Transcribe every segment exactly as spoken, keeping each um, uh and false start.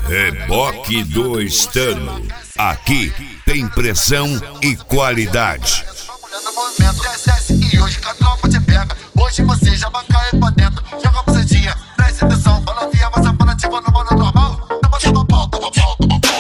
Reboque do Estano. Aqui tem pressão e qualidade. E hoje que a tropa te pega. Hoje você já vai cair pra dentro. Joga a bucetinha, presta atenção. Fala via, mas a panativa não manda normal. Toma, toma pau, toma pau, toma pau.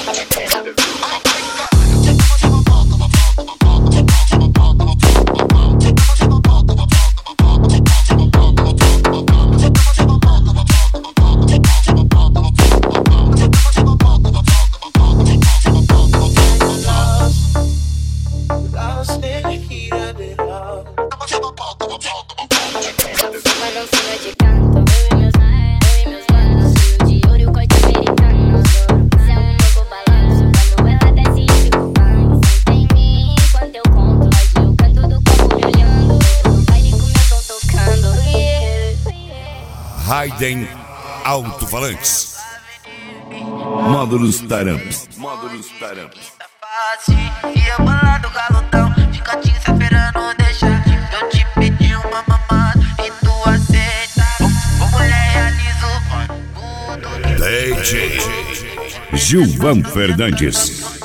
Raiden Alto-Falantes. Módulos Taramps. Módulos Taramps. E eu bolado galudão, ficatinho se esperando deixar. Eu te pedi uma mamada e tu aceita. Ô mulher, realizo tudo que D J Gilvan Fernandes.